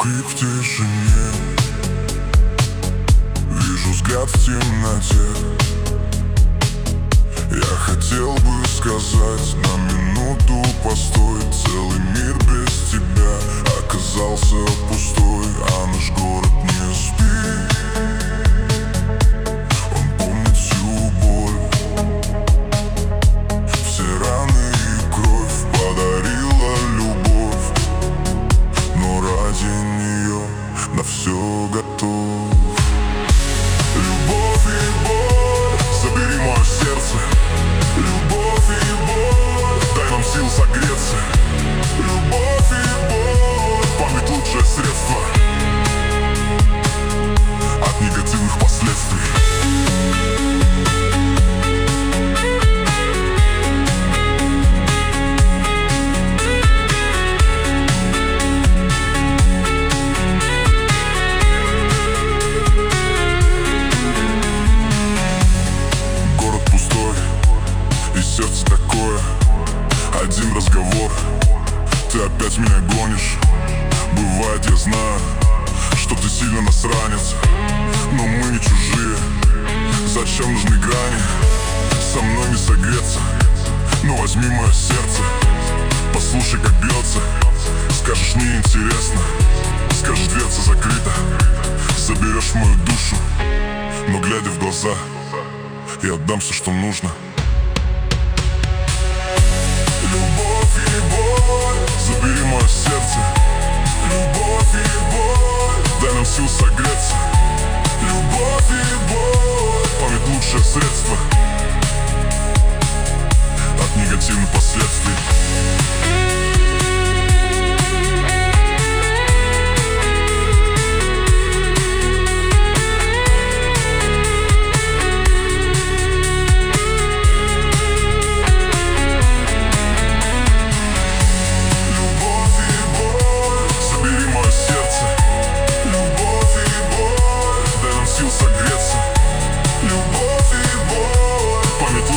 крик в тишине, вижу взгляд в темноте. Я хотел бы сказать: на минуту постой. Целый мир без тебя оказался пустой, а наш город не спит. Он помнит всю боль, все раны и кровь подарила любовь, но ради нее на все готов. Любовь и боль, забери мое сердце. Любовь и боль, дай нам сил согреться. Любовь и боль, память лучшее средство от негативных последствий. Сердце такое, один разговор, ты опять меня гонишь. Бывает, я знаю, что ты сильно нас ранит, но мы не чужие. Зачем нужны грани? Со мной не согреться. Ну возьми мое сердце, послушай, как бьется. Скажешь, мне интересно, скажешь, дверца закрыта. Заберешь мою душу, но глядя в глаза, я отдам все, что нужно. Любовь и боль, забери мое сердце. Любовь и боль, дай нам сил согреться. Любовь и боль, память лучшее средство от негативных последствий.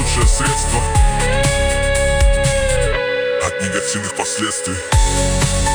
Средства от негативных последствий.